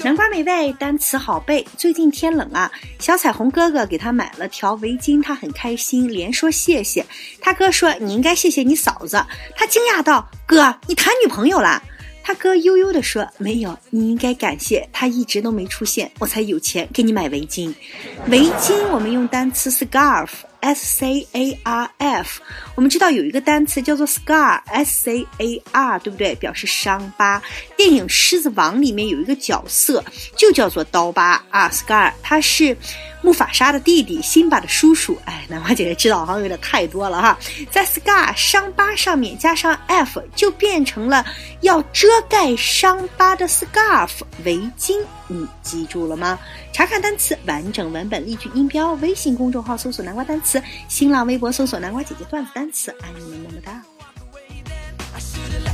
南瓜美味，单词好背。最近天冷啊，小彩虹哥哥给他买了条围巾，他很开心，连说谢谢。他哥说你应该谢谢你嫂子。他惊讶道，哥，你谈女朋友啦？他哥悠悠地说，没有，你应该感谢他一直都没出现，我才有钱给你买围巾。围巾我们用单词 scarf S-C-A-R-F， 我们知道有一个单词叫做 scar S-C-A-R， 对不对？表示伤疤。电影《狮子王》里面有一个角色就叫做刀疤啊 ，scar， 他是木法沙的弟弟，辛巴的叔叔。南瓜姐姐知道好像有点太多了哈。在 scar 伤疤上面加上 f， 就变成了要遮盖伤疤的 scarf 围巾。你记住了吗？查看单词完整文本，例句音标，微信公众号搜索南瓜单词，新浪微博搜索南瓜姐姐段子单词，爱你们么么哒。